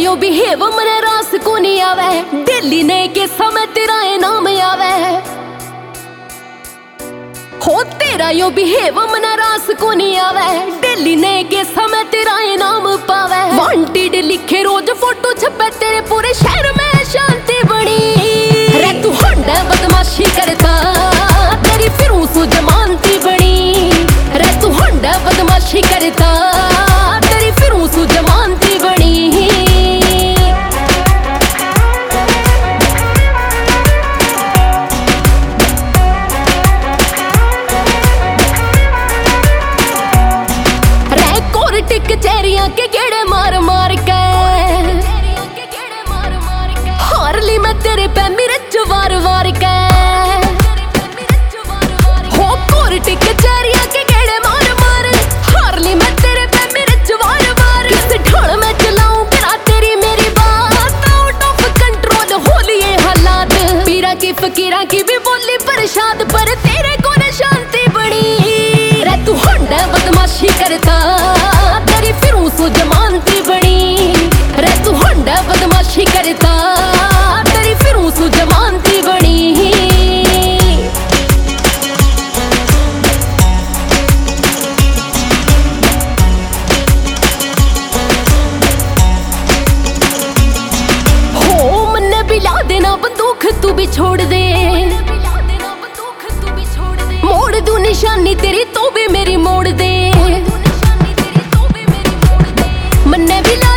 यो behave मने रास को नहीं आवे, डेली ने के समय तेरा नाम आवे हो। तेरा यो बिहेव मने रास को नहीं आवे, डेली ने के समय तेरा नाम पावे। वांटेड लिखे रोज फोटो छपे तेरे, पूरे शहर में शांति बनी। रे तू हंडा बदमाशी करता, तेरी फिरूं सु जमानती बनी। रे तू हंडा बदमाशी करता, तेरी फिरूं सु जमानती बनी। कचहरियां के गेड़े मार मार के हार ली मैं तेरे पे मिर्च वार वार के हो। कोर्ट कचहरियां के गेड़े मार मार हार ली मैं तेरे पे मिर्च वार वार। किस ढाल में चलाऊं करा तेरी मेरी बात, आउट ऑफ कंट्रोल हो लिए हालात। पीरा की फकीरा की भी बोली प्रसाद, पर तेरे को न शांति बनी। रे तू हंडा बदमाशी करता, तेरी फिरूं सु जमानती बनी। रे तू हंडा बदमाशी करता, तेरी फिरूं सु जमानती बनी। हो मन्ने भी ला देना बंदूक तू भी छोड़ दे, मोड़ दूं निशानी तेरी तो भी मेरी मोड़ दे। मन्ने भी ला